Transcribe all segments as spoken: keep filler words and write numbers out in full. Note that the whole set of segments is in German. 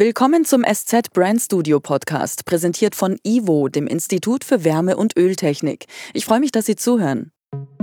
Willkommen zum S Z Brand Studio Podcast, präsentiert von I W O, dem Institut für Wärme- und Öltechnik. Ich freue mich, dass Sie zuhören.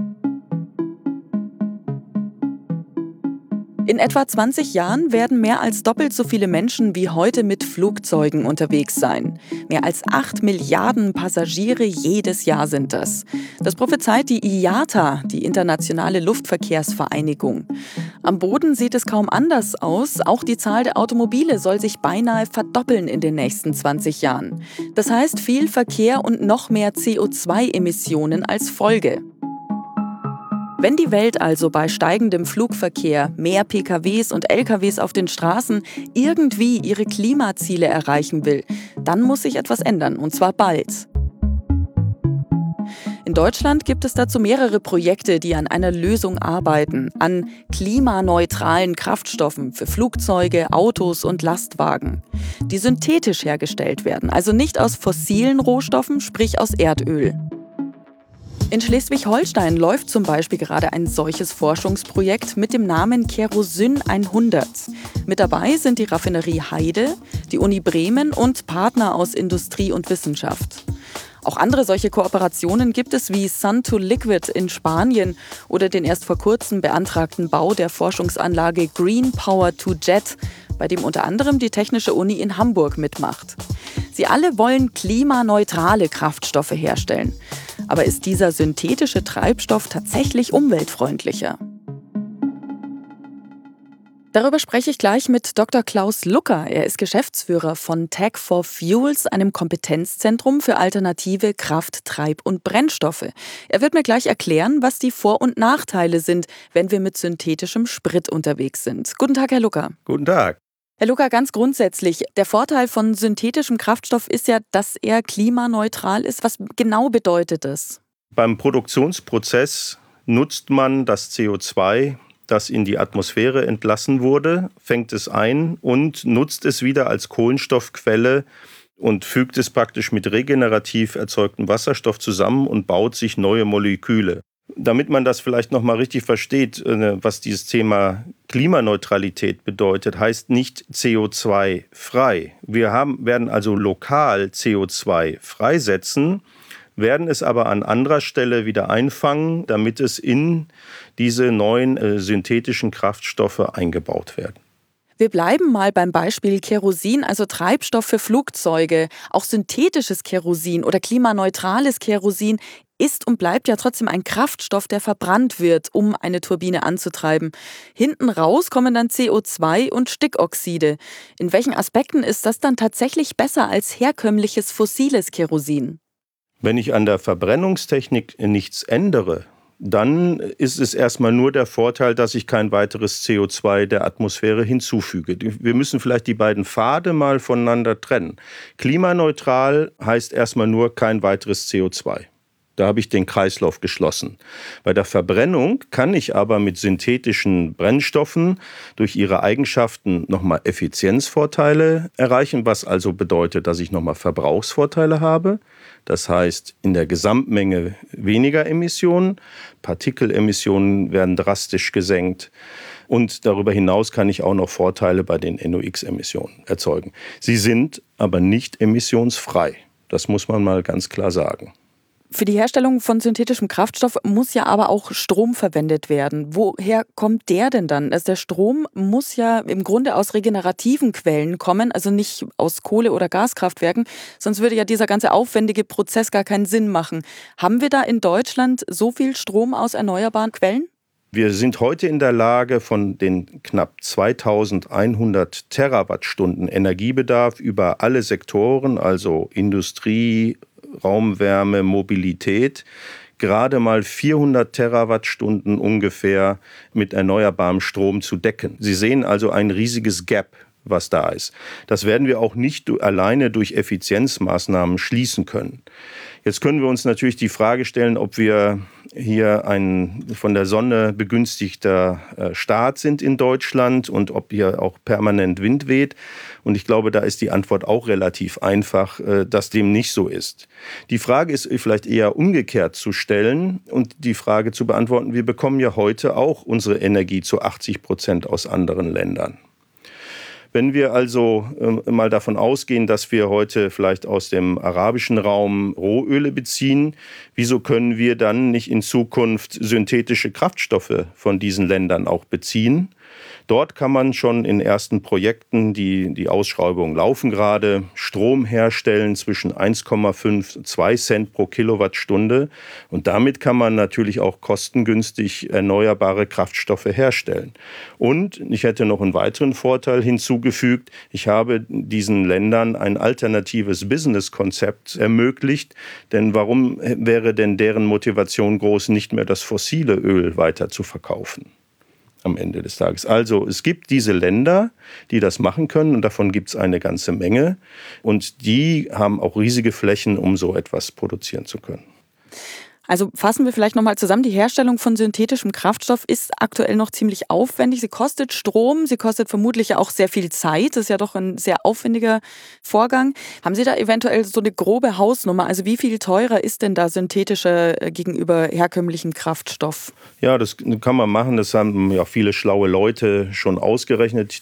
In etwa zwanzig Jahren werden mehr als doppelt so viele Menschen wie heute mit Flugzeugen unterwegs sein. Mehr als acht Milliarden Passagiere jedes Jahr sind das. Das prophezeit die I A T A, die Internationale Luftverkehrsvereinigung. Am Boden sieht es kaum anders aus. Auch die Zahl der Automobile soll sich beinahe verdoppeln in den nächsten zwanzig Jahren. Das heißt viel Verkehr und noch mehr C O zwei Emissionen als Folge. Wenn die Welt also bei steigendem Flugverkehr, mehr P K Ws und L K Ws auf den Straßen irgendwie ihre Klimaziele erreichen will, dann muss sich etwas ändern, und zwar bald. In Deutschland gibt es dazu mehrere Projekte, die an einer Lösung arbeiten, an klimaneutralen Kraftstoffen für Flugzeuge, Autos und Lastwagen, die synthetisch hergestellt werden, also nicht aus fossilen Rohstoffen, sprich aus Erdöl. In Schleswig-Holstein läuft zum Beispiel gerade ein solches Forschungsprojekt mit dem Namen Kerosyn hundert. Mit dabei sind die Raffinerie Heide, die Uni Bremen und Partner aus Industrie und Wissenschaft. Auch andere solche Kooperationen gibt es wie Sun to Liquid in Spanien oder den erst vor kurzem beantragten Bau der Forschungsanlage Green Power to Jet, bei dem unter anderem die Technische Uni in Hamburg mitmacht. Sie alle wollen klimaneutrale Kraftstoffe herstellen. Aber ist dieser synthetische Treibstoff tatsächlich umweltfreundlicher? Darüber spreche ich gleich mit Doktor Klaus Lucker. Er ist Geschäftsführer von Tech for Fuels, einem Kompetenzzentrum für alternative Kraft-, Treib- und Brennstoffe. Er wird mir gleich erklären, was die Vor- und Nachteile sind, wenn wir mit synthetischem Sprit unterwegs sind. Guten Tag, Herr Lucker. Guten Tag. Herr Lucker, ganz grundsätzlich, der Vorteil von synthetischem Kraftstoff ist ja, dass er klimaneutral ist. Was genau bedeutet das? Beim Produktionsprozess nutzt man das C O zwei, das in die Atmosphäre entlassen wurde, fängt es ein und nutzt es wieder als Kohlenstoffquelle und fügt es praktisch mit regenerativ erzeugtem Wasserstoff zusammen und baut sich neue Moleküle. Damit man das vielleicht noch mal richtig versteht, was dieses Thema Klimaneutralität bedeutet, heißt nicht C O zwei frei. Wir haben, werden also lokal C O zwei freisetzen, werden es aber an anderer Stelle wieder einfangen, damit es in diese neuen äh, synthetischen Kraftstoffe eingebaut werden. Wir bleiben mal beim Beispiel Kerosin, also Treibstoff für Flugzeuge. Auch synthetisches Kerosin oder klimaneutrales Kerosin ist und bleibt ja trotzdem ein Kraftstoff, der verbrannt wird, um eine Turbine anzutreiben. Hinten raus kommen dann C O zwei und Stickoxide. In welchen Aspekten ist das dann tatsächlich besser als herkömmliches fossiles Kerosin? Wenn ich an der Verbrennungstechnik nichts ändere, dann ist es erstmal nur der Vorteil, dass ich kein weiteres C O zwei der Atmosphäre hinzufüge. Wir müssen vielleicht die beiden Pfade mal voneinander trennen. Klimaneutral heißt erstmal nur kein weiteres C O zwei. Da habe ich den Kreislauf geschlossen. Bei der Verbrennung kann ich aber mit synthetischen Brennstoffen durch ihre Eigenschaften nochmal Effizienzvorteile erreichen, was also bedeutet, dass ich nochmal Verbrauchsvorteile habe. Das heißt, in der Gesamtmenge weniger Emissionen, Partikelemissionen werden drastisch gesenkt. Und darüber hinaus kann ich auch noch Vorteile bei den N O X-Emissionen erzeugen. Sie sind aber nicht emissionsfrei. Das muss man mal ganz klar sagen. Für die Herstellung von synthetischem Kraftstoff muss ja aber auch Strom verwendet werden. Woher kommt der denn dann? Also der Strom muss ja im Grunde aus regenerativen Quellen kommen, also nicht aus Kohle- oder Gaskraftwerken. Sonst würde ja dieser ganze aufwendige Prozess gar keinen Sinn machen. Haben wir da in Deutschland so viel Strom aus erneuerbaren Quellen? Wir sind heute in der Lage, von den knapp zweitausendeinhundert Terawattstunden Energiebedarf über alle Sektoren, also Industrie, Raumwärme, Mobilität, gerade mal vierhundert Terawattstunden ungefähr mit erneuerbarem Strom zu decken. Sie sehen also ein riesiges Gap, was da ist. Das werden wir auch nicht alleine durch Effizienzmaßnahmen schließen können. Jetzt können wir uns natürlich die Frage stellen, ob wir hier ein von der Sonne begünstigter Staat sind in Deutschland und ob hier auch permanent Wind weht. Und ich glaube, da ist die Antwort auch relativ einfach, dass dem nicht so ist. Die Frage ist vielleicht eher umgekehrt zu stellen und die Frage zu beantworten, wir bekommen ja heute auch unsere Energie zu achtzig Prozent aus anderen Ländern. Wenn wir also äh, mal davon ausgehen, dass wir heute vielleicht aus dem arabischen Raum Rohöle beziehen, wieso können wir dann nicht in Zukunft synthetische Kraftstoffe von diesen Ländern auch beziehen? Dort kann man schon in ersten Projekten, die, die Ausschreibungen laufen gerade, Strom herstellen zwischen eins Komma fünf und zwei Cent pro Kilowattstunde. Und damit kann man natürlich auch kostengünstig erneuerbare Kraftstoffe herstellen. Und ich hätte noch einen weiteren Vorteil hinzugefügt. Ich habe diesen Ländern ein alternatives Businesskonzept ermöglicht. Denn warum wäre denn deren Motivation groß, nicht mehr das fossile Öl weiter zu verkaufen? Am Ende des Tages. Also es gibt diese Länder, die das machen können und davon gibt es eine ganze Menge und die haben auch riesige Flächen, um so etwas produzieren zu können. Also fassen wir vielleicht nochmal zusammen. Die Herstellung von synthetischem Kraftstoff ist aktuell noch ziemlich aufwendig. Sie kostet Strom, sie kostet vermutlich auch sehr viel Zeit. Das ist ja doch ein sehr aufwendiger Vorgang. Haben Sie da eventuell so eine grobe Hausnummer? Also wie viel teurer ist denn da synthetischer gegenüber herkömmlichem Kraftstoff? Ja, das kann man machen. Das haben ja viele schlaue Leute schon ausgerechnet.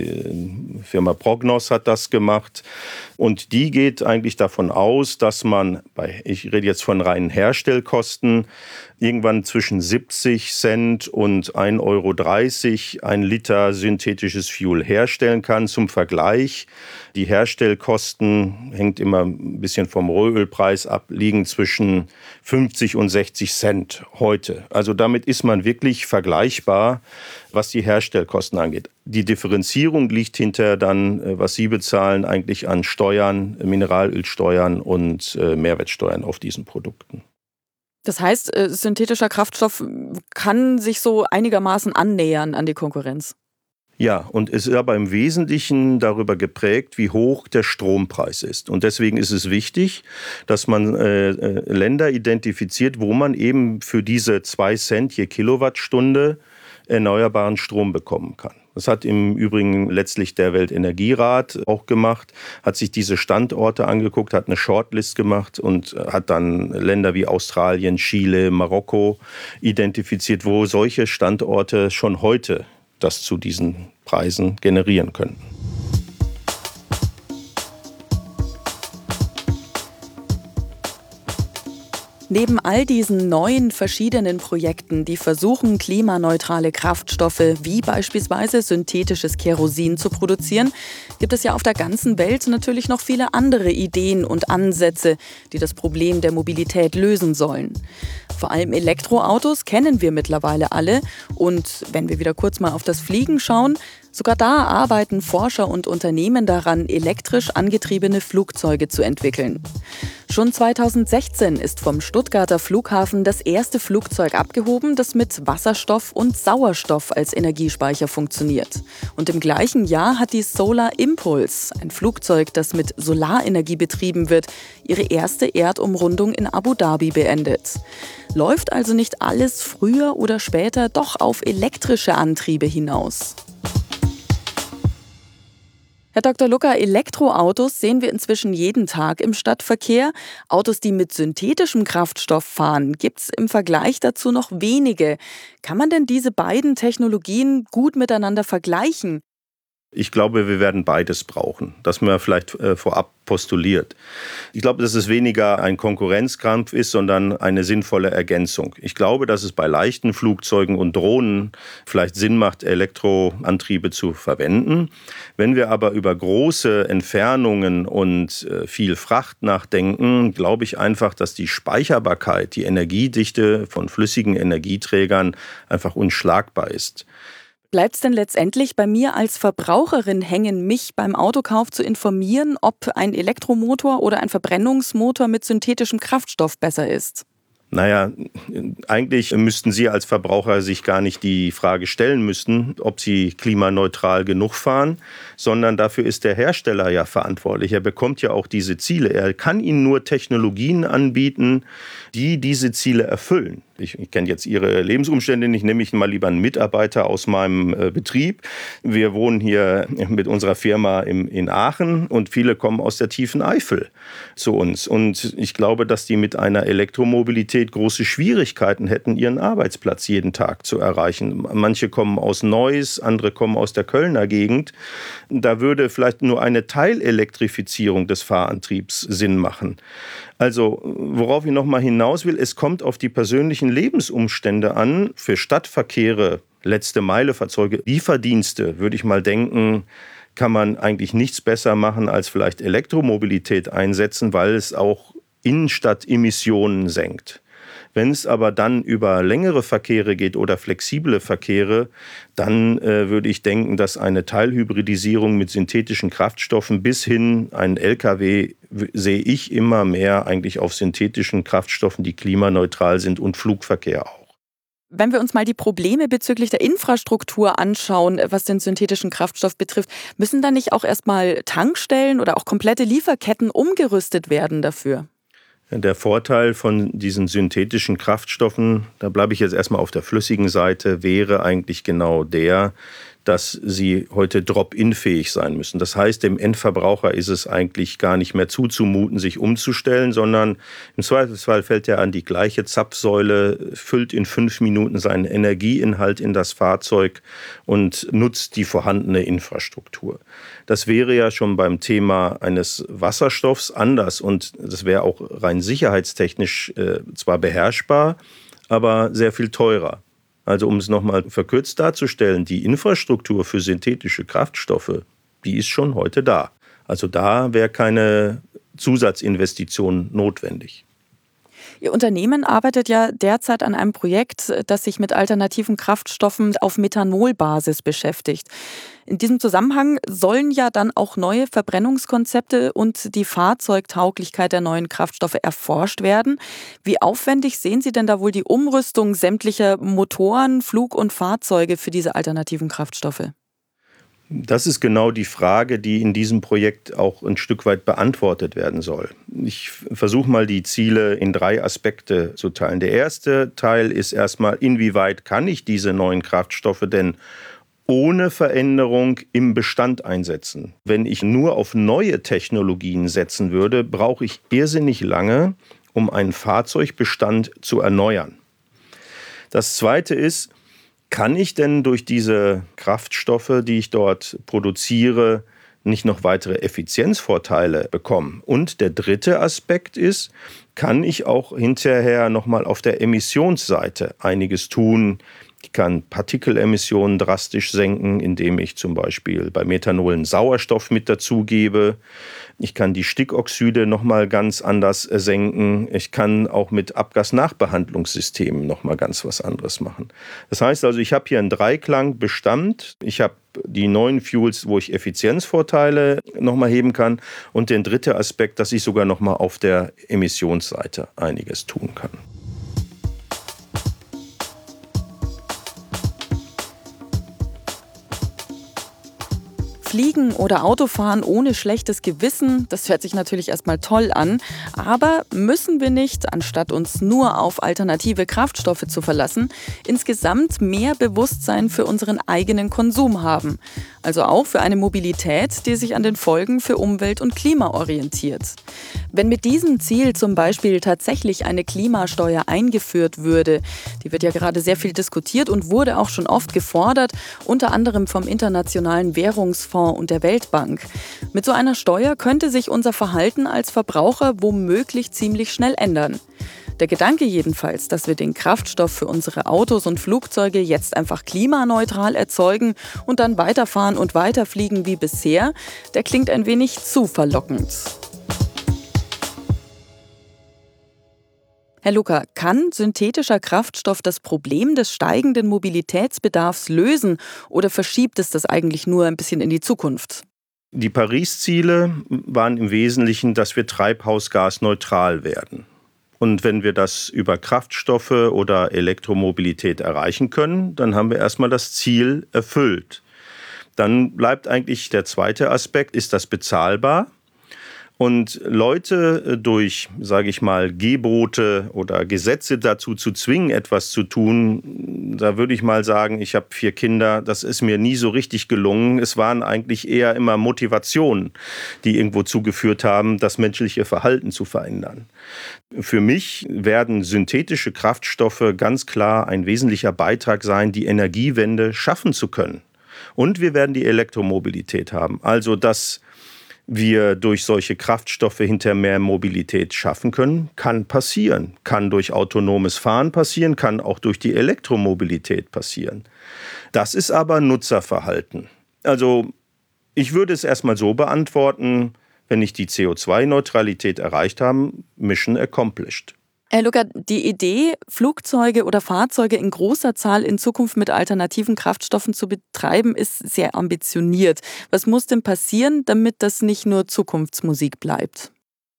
Die Firma Prognos hat das gemacht. Und die geht eigentlich davon aus, dass man, bei, ich rede jetzt von reinen Herstellkosten, irgendwann zwischen siebzig Cent und ein Euro dreißig ein Liter synthetisches Fuel herstellen kann. Zum Vergleich, die Herstellkosten, hängt immer ein bisschen vom Rohölpreis ab, liegen zwischen fünfzig und sechzig Cent heute. Also damit ist man wirklich vergleichbar, was die Herstellkosten angeht. Die Differenzierung liegt hinter dann, was Sie bezahlen, eigentlich an Steuern, Mineralölsteuern und Mehrwertsteuern auf diesen Produkten. Das heißt, synthetischer Kraftstoff kann sich so einigermaßen annähern an die Konkurrenz. Ja, und es ist aber im Wesentlichen darüber geprägt, wie hoch der Strompreis ist. Und deswegen ist es wichtig, dass man äh, Länder identifiziert, wo man eben für diese zwei Cent je Kilowattstunde erneuerbaren Strom bekommen kann. Das hat im Übrigen letztlich der Weltenergierat auch gemacht, hat sich diese Standorte angeguckt, hat eine Shortlist gemacht und hat dann Länder wie Australien, Chile, Marokko identifiziert, wo solche Standorte schon heute das zu diesen Preisen generieren können. Neben all diesen neuen verschiedenen Projekten, die versuchen, klimaneutrale Kraftstoffe wie beispielsweise synthetisches Kerosin zu produzieren, gibt es ja auf der ganzen Welt natürlich noch viele andere Ideen und Ansätze, die das Problem der Mobilität lösen sollen. Vor allem Elektroautos kennen wir mittlerweile alle und wenn wir wieder kurz mal auf das Fliegen schauen, sogar da arbeiten Forscher und Unternehmen daran, elektrisch angetriebene Flugzeuge zu entwickeln. Schon zweitausendsechzehn ist vom Stuttgarter Flughafen das erste Flugzeug abgehoben, das mit Wasserstoff und Sauerstoff als Energiespeicher funktioniert. Und im gleichen Jahr hat die Solar Impulse, ein Flugzeug, das mit Solarenergie betrieben wird, ihre erste Erdumrundung in Abu Dhabi beendet. Läuft also nicht alles früher oder später doch auf elektrische Antriebe hinaus? Herr Doktor Lucker, Elektroautos sehen wir inzwischen jeden Tag im Stadtverkehr. Autos, die mit synthetischem Kraftstoff fahren, gibt es im Vergleich dazu noch wenige. Kann man denn diese beiden Technologien gut miteinander vergleichen? Ich glaube, wir werden beides brauchen, dass man vielleicht äh, vorab postuliert. Ich glaube, dass es weniger ein Konkurrenzkampf ist, sondern eine sinnvolle Ergänzung. Ich glaube, dass es bei leichten Flugzeugen und Drohnen vielleicht Sinn macht, Elektroantriebe zu verwenden. Wenn wir aber über große Entfernungen und äh, viel Fracht nachdenken, glaube ich einfach, dass die Speicherbarkeit, die Energiedichte von flüssigen Energieträgern einfach unschlagbar ist. Bleibt es denn letztendlich bei mir als Verbraucherin hängen, mich beim Autokauf zu informieren, ob ein Elektromotor oder ein Verbrennungsmotor mit synthetischem Kraftstoff besser ist? Naja, eigentlich müssten Sie als Verbraucher sich gar nicht die Frage stellen müssen, ob Sie klimaneutral genug fahren, sondern dafür ist der Hersteller ja verantwortlich. Er bekommt ja auch diese Ziele. Er kann Ihnen nur Technologien anbieten, die diese Ziele erfüllen. Ich, ich kenne jetzt Ihre Lebensumstände nicht, nehme ich mal lieber einen Mitarbeiter aus meinem äh, Betrieb. Wir wohnen hier mit unserer Firma im, in Aachen und viele kommen aus der tiefen Eifel zu uns. Und ich glaube, dass die mit einer Elektromobilität große Schwierigkeiten hätten, ihren Arbeitsplatz jeden Tag zu erreichen. Manche kommen aus Neuss, andere kommen aus der Kölner Gegend. Da würde vielleicht nur eine Teilelektrifizierung des Fahrantriebs Sinn machen. Also, worauf ich noch mal hinaus will, es kommt auf die persönlichen Lebensumstände an. Für Stadtverkehre, letzte Meile Fahrzeuge, Lieferdienste, würde ich mal denken, kann man eigentlich nichts besser machen, als vielleicht Elektromobilität einsetzen, weil es auch Innenstadtemissionen senkt. Wenn es aber dann über längere Verkehre geht oder flexible Verkehre, dann äh, würde ich denken, dass eine Teilhybridisierung mit synthetischen Kraftstoffen bis hin einen L K W sehe ich immer mehr eigentlich auf synthetischen Kraftstoffen, die klimaneutral sind und Flugverkehr auch. Wenn wir uns mal die Probleme bezüglich der Infrastruktur anschauen, was den synthetischen Kraftstoff betrifft, müssen da nicht auch erstmal Tankstellen oder auch komplette Lieferketten umgerüstet werden dafür? Der Vorteil von diesen synthetischen Kraftstoffen, da bleibe ich jetzt erstmal auf der flüssigen Seite, wäre eigentlich genau der, dass sie heute drop-in-fähig sein müssen. Das heißt, dem Endverbraucher ist es eigentlich gar nicht mehr zuzumuten, sich umzustellen, sondern im Zweifelsfall fällt er an die gleiche Zapfsäule, füllt in fünf Minuten seinen Energieinhalt in das Fahrzeug und nutzt die vorhandene Infrastruktur. Das wäre ja schon beim Thema eines Wasserstoffs anders und das wäre auch rein sicherheitstechnisch äh, zwar beherrschbar, aber sehr viel teurer. Also um es nochmal verkürzt darzustellen, die Infrastruktur für synthetische Kraftstoffe, die ist schon heute da. Also da wäre keine Zusatzinvestition notwendig. Ihr Unternehmen arbeitet ja derzeit an einem Projekt, das sich mit alternativen Kraftstoffen auf Methanolbasis beschäftigt. In diesem Zusammenhang sollen ja dann auch neue Verbrennungskonzepte und die Fahrzeugtauglichkeit der neuen Kraftstoffe erforscht werden. Wie aufwendig sehen Sie denn da wohl die Umrüstung sämtlicher Motoren, Flug- und Fahrzeuge für diese alternativen Kraftstoffe? Das ist genau die Frage, die in diesem Projekt auch ein Stück weit beantwortet werden soll. Ich versuche mal die Ziele in drei Aspekte zu teilen. Der erste Teil ist erstmal, inwieweit kann ich diese neuen Kraftstoffe denn ohne Veränderung im Bestand einsetzen? Wenn ich nur auf neue Technologien setzen würde, brauche ich irrsinnig lange, um einen Fahrzeugbestand zu erneuern. Das zweite ist, kann ich denn durch diese Kraftstoffe, die ich dort produziere, nicht noch weitere Effizienzvorteile bekommen? Und der dritte Aspekt ist, kann ich auch hinterher nochmal auf der Emissionsseite einiges tun? Ich kann Partikelemissionen drastisch senken, indem ich zum Beispiel bei Methanol Sauerstoff mit dazugebe. Ich kann die Stickoxide nochmal ganz anders senken. Ich kann auch mit Abgasnachbehandlungssystemen nochmal ganz was anderes machen. Das heißt also, ich habe hier einen Dreiklang Bestand. Ich habe die neuen Fuels, wo ich Effizienzvorteile nochmal heben kann. Und den dritten Aspekt, dass ich sogar nochmal auf der Emissionsseite einiges tun kann. Fliegen oder Autofahren ohne schlechtes Gewissen, das hört sich natürlich erstmal toll an. Aber müssen wir nicht, anstatt uns nur auf alternative Kraftstoffe zu verlassen, insgesamt mehr Bewusstsein für unseren eigenen Konsum haben? Also auch für eine Mobilität, die sich an den Folgen für Umwelt und Klima orientiert. Wenn mit diesem Ziel zum Beispiel tatsächlich eine Klimasteuer eingeführt würde, die wird ja gerade sehr viel diskutiert und wurde auch schon oft gefordert, unter anderem vom Internationalen Währungsfonds und der Weltbank. Mit so einer Steuer könnte sich unser Verhalten als Verbraucher womöglich ziemlich schnell ändern. Der Gedanke jedenfalls, dass wir den Kraftstoff für unsere Autos und Flugzeuge jetzt einfach klimaneutral erzeugen und dann weiterfahren und weiterfliegen wie bisher, der klingt ein wenig zu verlockend. Herr Lucker, kann synthetischer Kraftstoff das Problem des steigenden Mobilitätsbedarfs lösen oder verschiebt es das eigentlich nur ein bisschen in die Zukunft? Die Paris-Ziele waren im Wesentlichen, dass wir treibhausgasneutral werden. Und wenn wir das über Kraftstoffe oder Elektromobilität erreichen können, dann haben wir erstmal das Ziel erfüllt. Dann bleibt eigentlich der zweite Aspekt, ist das bezahlbar? Und Leute durch, sage ich mal, Gebote oder Gesetze dazu zu zwingen, etwas zu tun, da würde ich mal sagen, ich habe vier Kinder, das ist mir nie so richtig gelungen. Es waren eigentlich eher immer Motivationen, die irgendwo zugeführt haben, das menschliche Verhalten zu verändern. Für mich werden synthetische Kraftstoffe ganz klar ein wesentlicher Beitrag sein, die Energiewende schaffen zu können. Und wir werden die Elektromobilität haben. Also, dass wir durch solche Kraftstoffe hinter mehr Mobilität schaffen können, kann passieren. Kann durch autonomes Fahren passieren, kann auch durch die Elektromobilität passieren. Das ist aber Nutzerverhalten. Also ich würde es erstmal so beantworten, wenn ich die C O zwei Neutralität erreicht habe, Mission accomplished. Herr Lucker, die Idee, Flugzeuge oder Fahrzeuge in großer Zahl in Zukunft mit alternativen Kraftstoffen zu betreiben, ist sehr ambitioniert. Was muss denn passieren, damit das nicht nur Zukunftsmusik bleibt?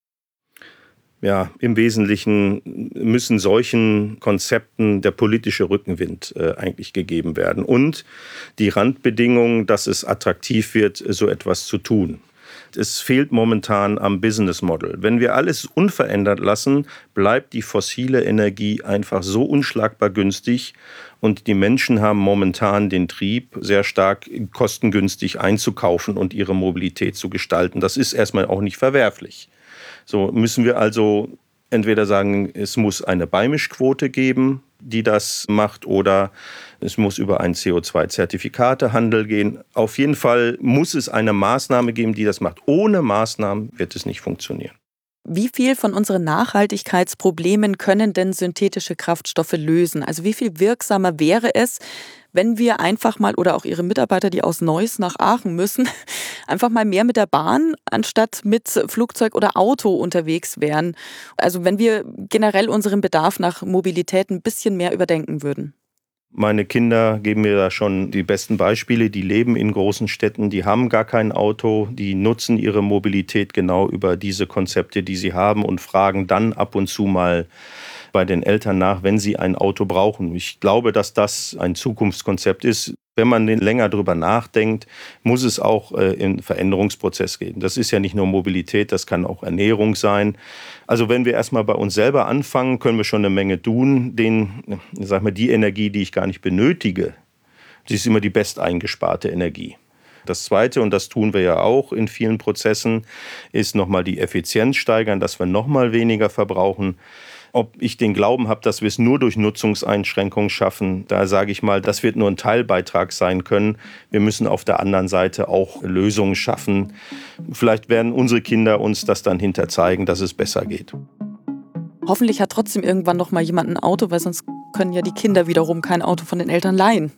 Ja, im Wesentlichen müssen solchen Konzepten der politische Rückenwind äh, eigentlich gegeben werden und die Randbedingungen, dass es attraktiv wird, so etwas zu tun. Es fehlt momentan am Business Model. Wenn wir alles unverändert lassen, bleibt die fossile Energie einfach so unschlagbar günstig und die Menschen haben momentan den Trieb, sehr stark kostengünstig einzukaufen und ihre Mobilität zu gestalten. Das ist erstmal auch nicht verwerflich. So müssen wir also entweder sagen, es muss eine Beimischquote geben, die das macht, oder es muss über einen C O zwei Zertifikatehandel gehen. Auf jeden Fall muss es eine Maßnahme geben, die das macht. Ohne Maßnahmen wird es nicht funktionieren. Wie viel von unseren Nachhaltigkeitsproblemen können denn synthetische Kraftstoffe lösen? Also wie viel wirksamer wäre es, wenn wir einfach mal, oder auch Ihre Mitarbeiter, die aus Neuss nach Aachen müssen, einfach mal mehr mit der Bahn anstatt mit Flugzeug oder Auto unterwegs wären? Also wenn wir generell unseren Bedarf nach Mobilität ein bisschen mehr überdenken würden. Meine Kinder geben mir da schon die besten Beispiele. Die leben in großen Städten, die haben gar kein Auto, die nutzen ihre Mobilität genau über diese Konzepte, die sie haben und fragen dann ab und zu mal bei den Eltern nach, wenn sie ein Auto brauchen. Ich glaube, dass das ein Zukunftskonzept ist. Wenn man länger drüber nachdenkt, muss es auch äh, in Veränderungsprozess gehen. Das ist ja nicht nur Mobilität, das kann auch Ernährung sein. Also wenn wir erstmal bei uns selber anfangen, können wir schon eine Menge tun. Den, sag mal, die Energie, die ich gar nicht benötige, die ist immer die best eingesparte Energie. Das Zweite, und das tun wir ja auch in vielen Prozessen, ist nochmal die Effizienz steigern, dass wir nochmal weniger verbrauchen. Ob ich den Glauben habe, dass wir es nur durch Nutzungseinschränkungen schaffen, da sage ich mal, das wird nur ein Teilbeitrag sein können. Wir müssen auf der anderen Seite auch Lösungen schaffen. Vielleicht werden unsere Kinder uns das dann hinter zeigen, dass es besser geht. Hoffentlich hat trotzdem irgendwann noch mal jemand ein Auto, weil sonst können ja die Kinder wiederum kein Auto von den Eltern leihen.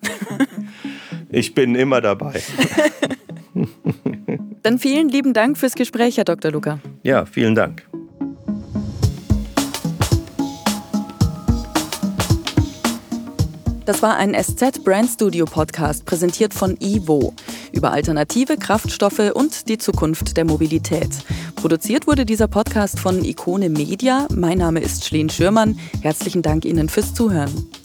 Ich bin immer dabei. Dann vielen lieben Dank fürs Gespräch, Herr Doktor Lucker. Ja, vielen Dank. Das war ein S Z Brand Studio Podcast, präsentiert von Ivo, über alternative Kraftstoffe und die Zukunft der Mobilität. Produziert wurde dieser Podcast von Ikone Media. Mein Name ist Schleen Schürmann. Herzlichen Dank Ihnen fürs Zuhören.